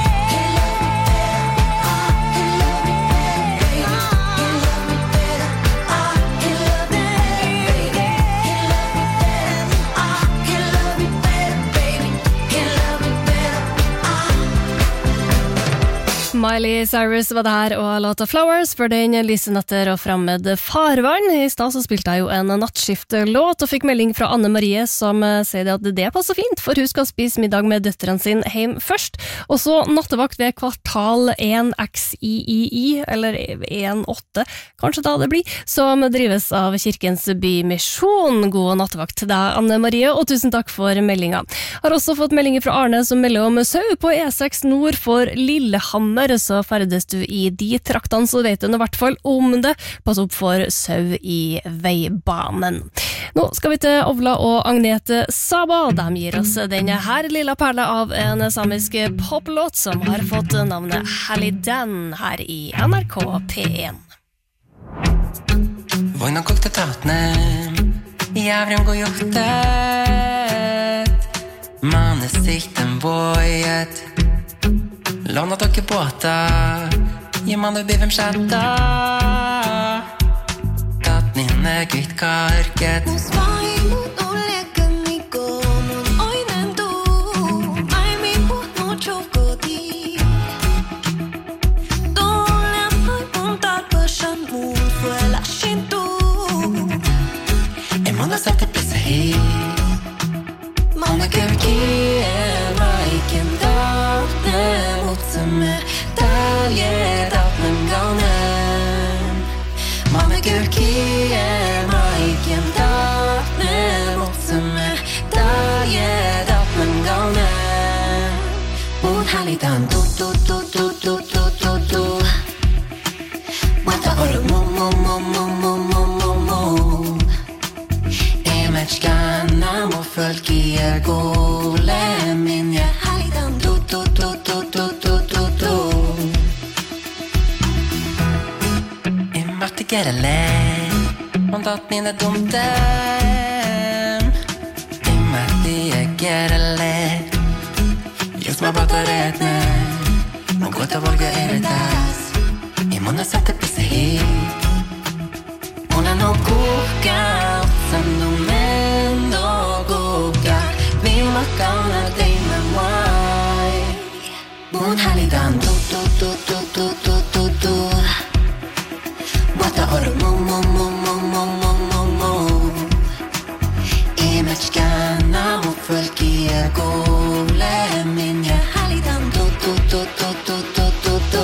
Miley Cyrus var det her og låta Flowers for den lysen etter og fremmed farvann. I stad så spilte jeg jo en nattskiftlåt og fikk melding fra Anne Marie som eh, sier at det passer fint, for hun skal spise middag med døtteren sin hjem først. Og så nattevakt ved kvartal én X I I I, eller én åtte, kanskje da det blir, som drives av Kirkens Bymisjon. God nattevakt til deg, Anne Marie, og tusen takk for meldinga. Har også fått meldinger fra Arne som melder om sau på E seks nord for Lillehammer. Så ferdes du i de traktene, så vet du i hvert fall om det. Pass opp for sau i veibanen. Nå skal vi til Ovla og Agnete Saba. De gir oss denne her lilla perle av en samisk poplåt som har fått navnet Hallidan her i N R K P én. Voina kokte tautne, jävren går johtet, mannen sikten vojet, låna dere båter, gi man det bivem skjetta, tatt ninne kvitt karket. Mun svailut on lekanigo, mun oinen tuu, aimi puhnu chokoti. Tulen haipun tarpashan mun fuela shintu. En måned sagt det blir så hit, måned kevki er vaiken dagne mot samme dalje datnen gaunen. Måned kevki er vaiken dagne mot samme dalje datnen gaunen. Mot Hallidan du du du du du du du du. Mata oro mo mo mo mo mo mo mo mo. Emetskanna må folk i er gole minje. Hallidan du du du du du du du du. Imarte gerele, on tatt nine dumte. Imarte gerele, just ma prata retne. Man går til valga eritas. Imona sette pisse hit. Ona no koka, sen no mendo koka. Vi makana dei me mai. Mun Hallidan du du du du du du du du. Mata oro mo mo mo mo mo mo mo mo. Imetskanna mo folk i er gole minje. Hallidan du du du du du du du du.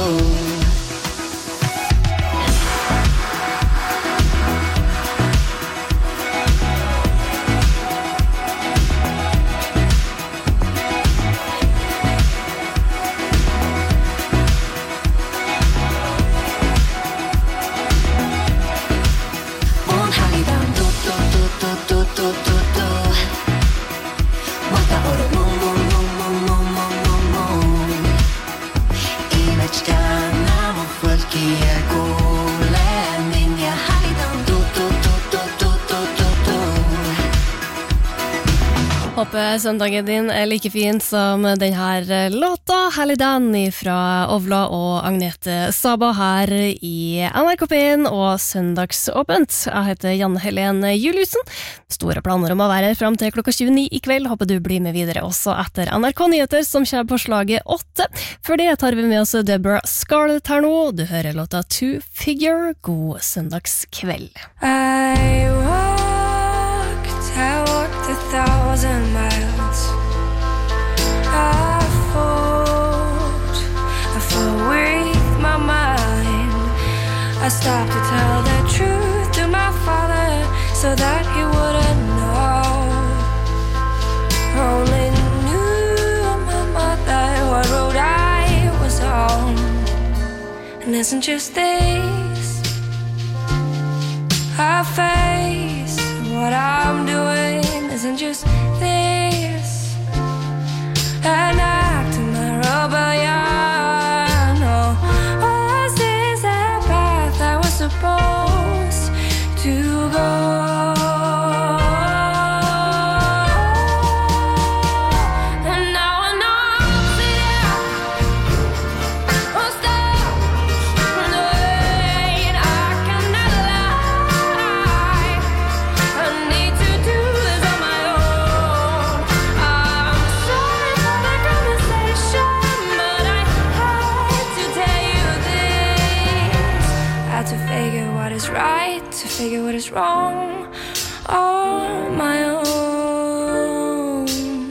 Håper søndagen din er like fin som den her låta Hallidan fra Ovla og Agnete Saba her i N R K P én og Søndagsåpent. Jeg heter Janne Helen Juliussen. Store planer om å være her frem til klokka tjueni i kveld. Håper du blir med videre også etter N R K Nyheter som kommer på slaget åtte. For det tar vi med oss Deborah Scarlett her nå. Du hører låta Two Figure. God søndagskveld. I walked, I walked a thousand miles. I fought, I fought with my mind. I stopped to tell the truth to my father so that he wouldn't know. only knew my mother what road I was on. And isn't just this I face what I'm doing? Isn't just this an act of my rebellion? Or was this a path I was supposed to go? Figure what is wrong on my own.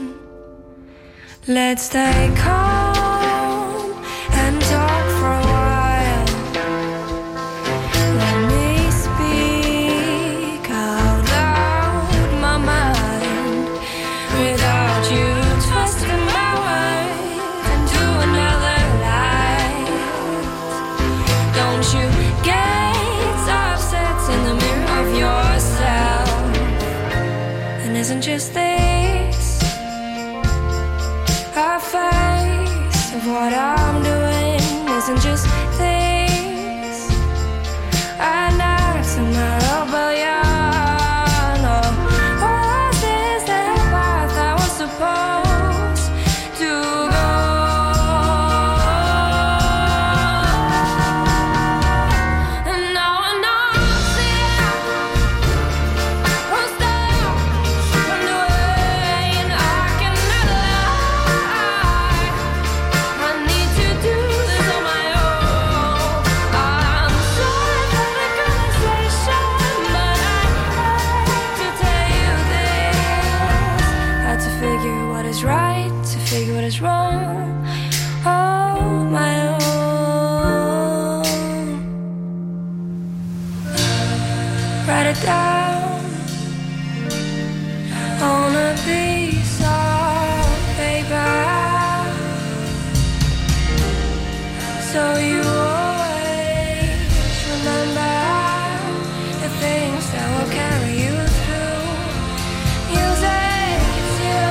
Let's stay calm and talk for a while. Let me speak out loud my mind without you twisting my words into another lie. Don't you get in the mirror of yourself? And isn't just this a face of what I'm doing? Isn't just this an act of my rebellion? Or was this the path I was supposed to go? And now I know right to figure what is wrong on my own. Write it down on a piece of paper so you always remember the things that will carry you through. Music, it's you.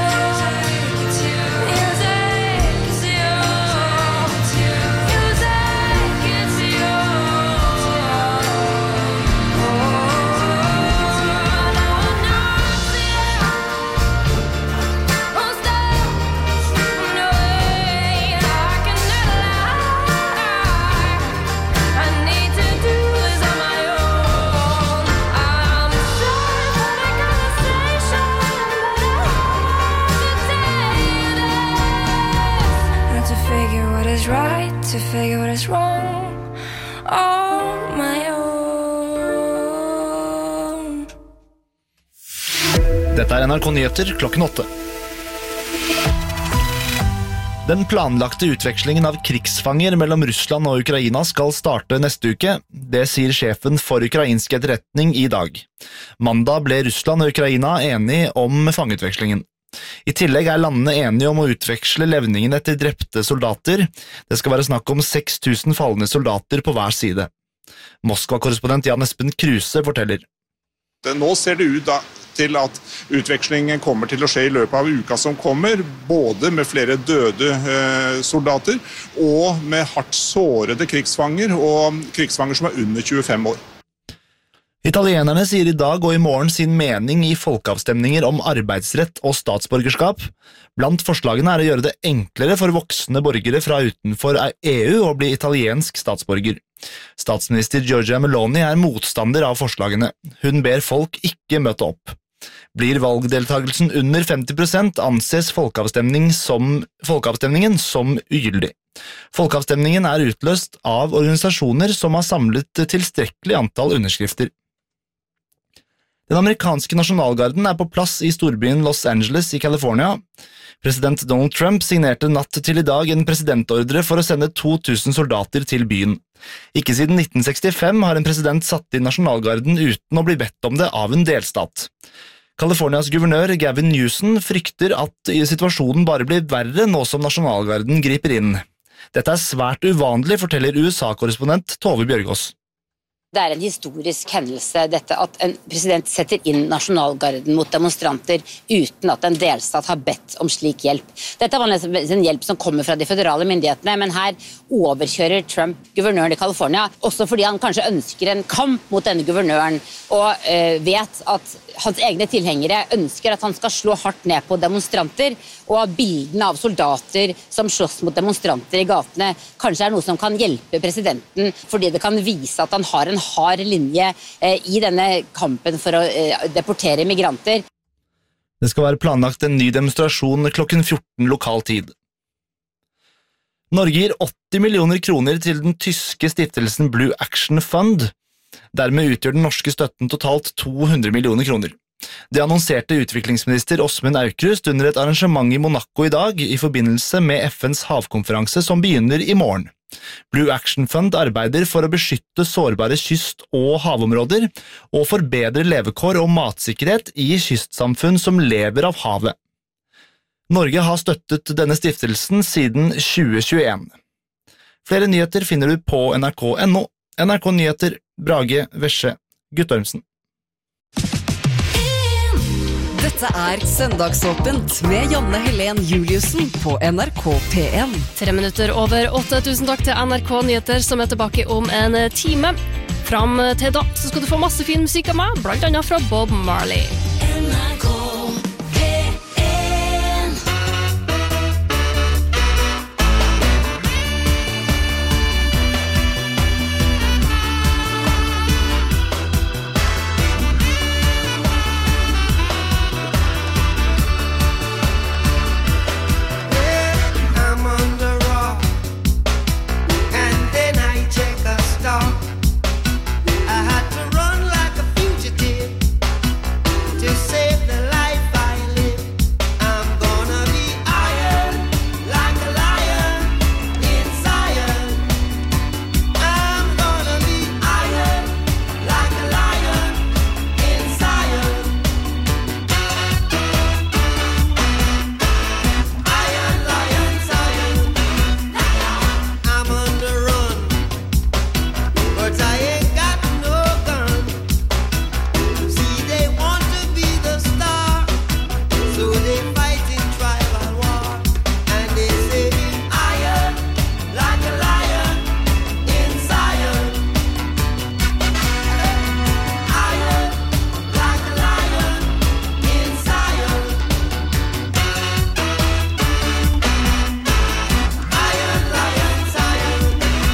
Right to figure what is wrong on my own. Dette er N R K Nyheter klokken åtte. Den planlagte utvekslingen av krigsfanger mellom Russland og Ukraina skal starte neste uke. Det sier sjefen for ukrainsk etterretning i dag. Mandag ble Russland og Ukraina enige om fangeutvekslingen. I tillegg er landene enige om å utveksle levningene til drepte soldater. Det skal være snakk om seks tusen falne soldater på hver side. Moskva-korrespondent Jan Espen Kruse forteller. Nå ser det ut da til at utvekslingen kommer til å skje i løpet av uka som kommer, både med flere døde eh, soldater og med hardt sårede krigsfanger og krigsfanger som er under tjuefem år. Italienerne sier i dag og i morgen sin mening i folkeavstemninger om arbeidsrett og statsborgerskap. Blant forslagene er å gjøre det enklere for voksne borgere fra utenfor E U å bli italiensk statsborger. Statsminister Giorgia Meloni er motstander av forslagene. Hun ber folk ikke møte opp. Blir valgdeltagelsen under femti prosent anses folkeavstemning som, folkeavstemningen som ugyldig. Folkeavstemningen er utløst av organisasjoner som har samlet tilstrekkelig antall underskrifter. Den amerikanske nasjonalgarden er på plass i storbyen Los Angeles i California. President Donald Trump signerte natt til i dag en presidentordre for å sende to tusen soldater til byen. Ikke siden nitten sekstifem har en president satt inn nasjonalgarden uten å bli bedt om det av en delstat. Californias guvernør Gavin Newsom frykter at situasjonen bare blir verre nå som nasjonalgarden griper inn. Dette er svært uvanlig, forteller U S A-korrespondent Tove Bjørgaas. Det er en historisk hendelse dette at en president setter inn nasjonalgarden mot demonstranter uten at en delstat har bedt om slik hjelp. Dette var en hjelp som kommer fra de føderale myndighetene, men her overkjører Trump guvernøren i California, også fordi han kanskje ønsker en kamp mot denne guvernøren, og øh, vet at hans egne tilhengere ønsker at han skal slå hardt ned på demonstranter, og bildene av soldater som slåss mot demonstranter i gatene kanskje er noe som kan hjelpe presidenten, fordi det kan vise at han har en hard linje eh, i denne kampen for å eh, deportere migranter. Det skal være planlagt en ny demonstrasjon klokken fjorten lokal tid. Norge gir åtti millioner kroner til den tyske stiftelsen Blue Action Fund. Dermed utgjør den norske støtten totalt to hundre millioner kroner. Det annonserte utviklingsminister Åsmund Aukrust under et arrangement i Monaco i dag i forbindelse med F N's havkonferanse som begynner i morgen. Blue Action Fund arbeider for å beskytte sårbare kyst- og havområder og forbedre levekår og matsikkerhet i kystsamfunn som lever av havet. Norge har støttet denne stiftelsen siden tjue tjueen. Flere nyheter finner du på N R K punktum N O. N R K Nyheter, Brage Vesje, Guttormsen. Dette er Søndagsåpent med Janne Helen Juliussen på N R K P en. Tre minutter over åtte. Tusen takk til N R K Nyheter som er tilbake om en time. Fram til da så skal du få masse fin musikk av meg, blant annet fra Bob Marley. N R K P en. I'm on the rock, and then I check a stop. I had to run like a fugitive to save the life I live. I'm gonna be iron like a lion in Zion. I'm gonna be iron like a lion in Zion. Iron, lion, Zion. I'm on the run, but I ain't got no gun. See, they want to be the star, so they fight in tribal war, and they say iron like a lion in Zion. Iron like a lion in Zion. Iron, lion, Zion.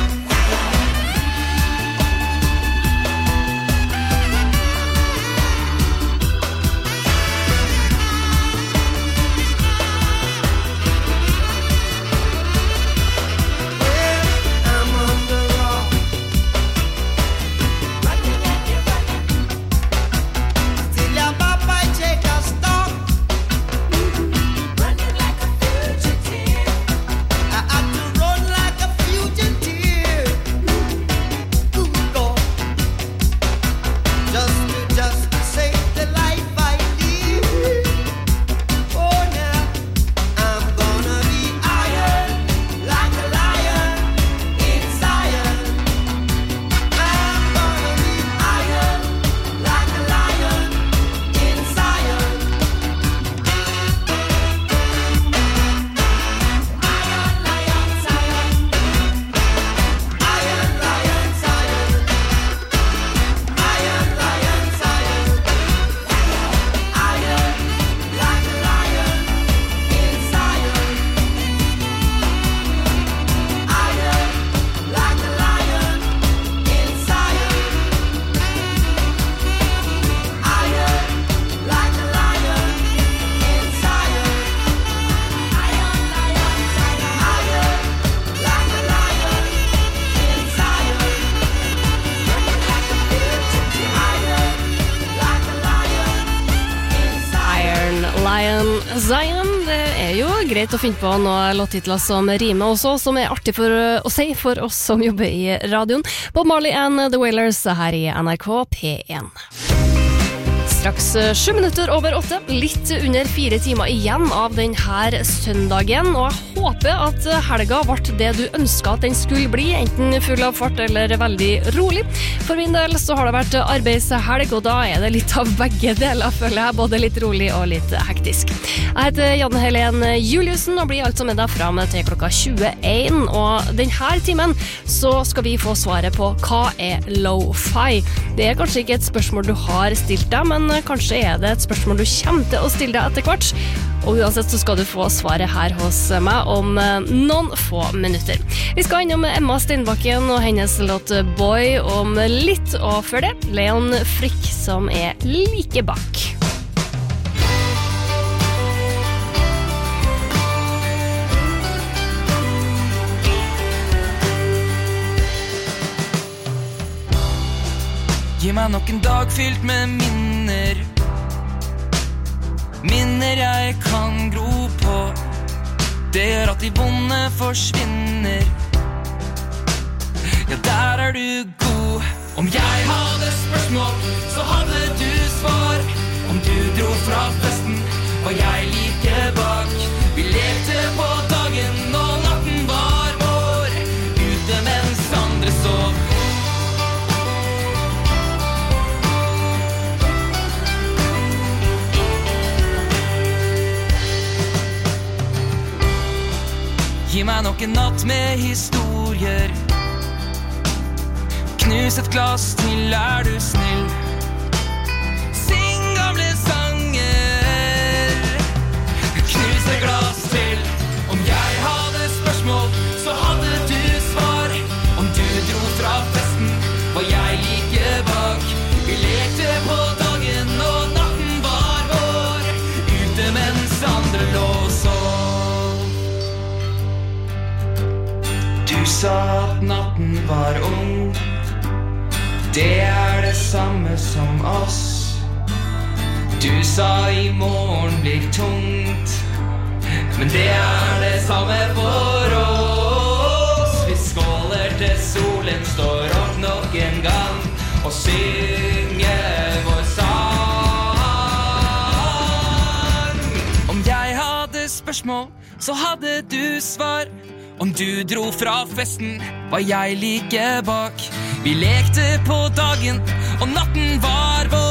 I'm on the rock, till your papa take a stop. Running like a fugitive, I had to run like a fugitive. Ooh, God, just to just to save the life I live. Oh, now I'm gonna be iron like a lion in Zion. I'm gonna be iron like a lion in Zion. Iron, lion, Zion. Iron, lion, Zion. Iron, lion, Zion. Iron like a lion in Zion. Iron like a lion in Zion. Iron like a lion in Zion. Iron, lion, Zion. Iron like a lion in Zion. Running like a fugitive. Iron like a lion in Zion. Iron Lion Zion. Det er jo greit å finne på noen låttitler som rimer også, som er artig for å si for oss som jobber i radioen. Bob Marley and The Wailers her i N R K P en. Straks sju minutter over åtte, litt under fire timer igjen av denne søndagen, og jeg håper at helga ble det du ønsket at den skulle bli, enten full av fart eller veldig rolig. For min del så har det vært arbeidshelg, og da er det litt av begge deler, føler jeg, både litt rolig og litt hektisk. Jeg heter Janne Helen Juliussen og blir altså med deg frem til klokka tjueen, og denne timen så skal vi få svaret på hva er lo-fi. Det er kanskje ikke et spørsmål du har stilt deg, men kanskje er det et spørsmål du kommer til å stille deg etter hvert. Og uansett så skal du få svaret her hos meg om noen få minutter. Vi skal innom Emma Steinbakken og hennes låt Boy om litt, og før det Leon Frick som er like bak. Gi meg nok en dag fylt med minner, minner jeg kan gro på. Det gjør at de vonde forsvinner. Ja, der er du god. Om jeg hadde spørsmål, så hadde du svar. Om du dro fra festen, var jeg like bak. Vi lekte på dagen, og natten var vår, ute mens andre sov. Gi meg nok en natt med historier. Knus et glass til, er du snill. Syng gamle sanger. Knus et glass til. Om jeg hadde spørsmål, så hadde du svar. Om du dro fra festen, var jeg like bak. Vi lekte på dagen, og natten var vår, ute mens andre lå og sov. Du sa at natten var ung. Det er det samme som oss. Du sa i morgen blir tungt, men det er det samme for oss. Vi skåler til solen står opp nok en gang og synger vår sang. Om jeg hadde spørsmål, så hadde du svar. Om du dro fra festen, var jeg like bak. Vi lekte på dagen, og natten var vår,